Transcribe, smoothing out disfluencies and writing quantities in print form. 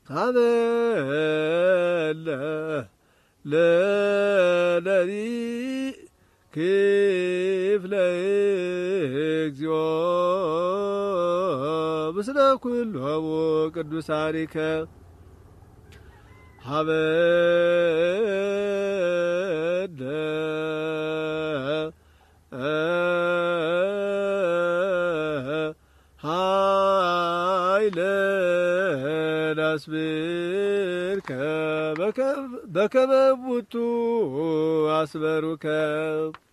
አበለ ለለሊ ክፍለ እግዚኦ ምስለ ኩሎሙ ቅዱሳኒከ ሀበለ ኃይለ ናስብርከ በከመ እሙንቱ አስበሩከ